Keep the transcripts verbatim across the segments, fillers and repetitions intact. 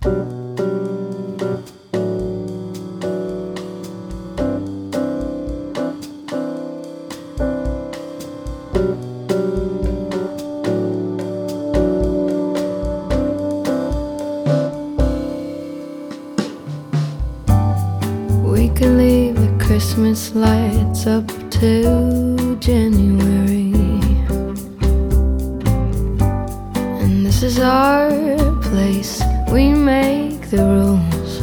We could leave the Christmas lights up till January, and this is our place, we make the rules.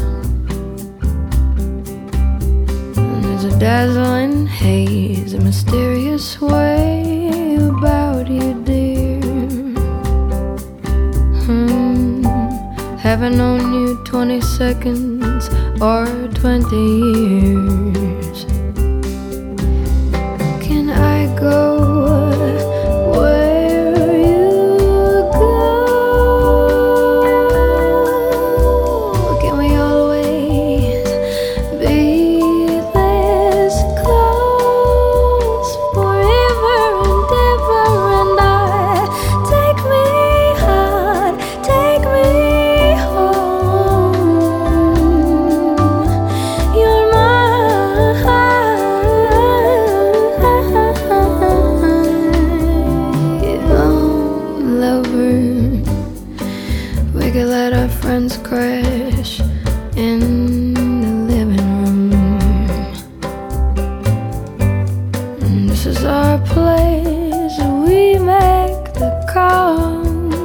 And there's a dazzling haze, a mysterious way about you, dear. hmm. Haven't known you twenty seconds or twenty years. Can I go where you go? Can we always be this close, forever and ever and I? Take me hard, take me home. You're my lover. We could let our friends crash in the living room, and this is our place, we make the call.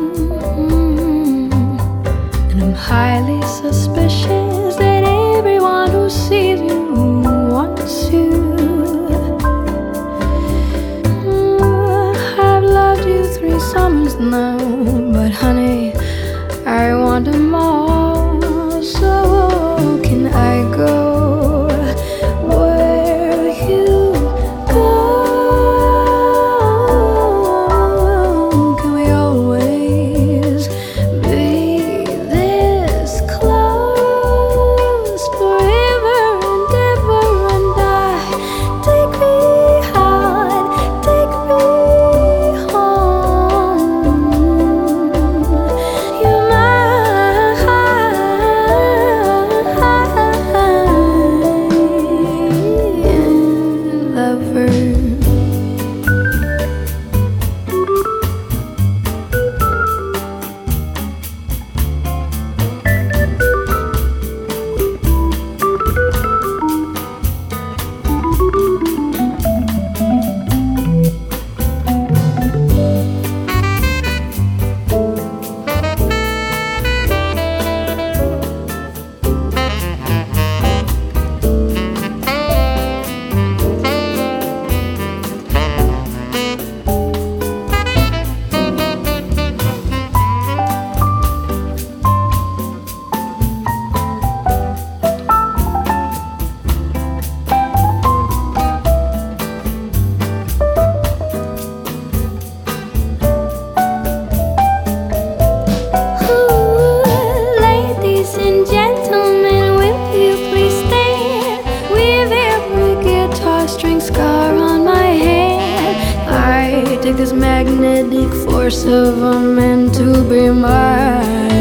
And I'm highly suspicious that everyone who sees you wants you. Mm, I've loved you three summers now, but honey, I want them all. So can I go where you go? Can we always be this close, forever and ever and I? Take me hard, take me home. You're my lover. Ladies and gentlemen, will you please stand? With every guitar string scar on my hand, I take this magnetic force of a man to be mine.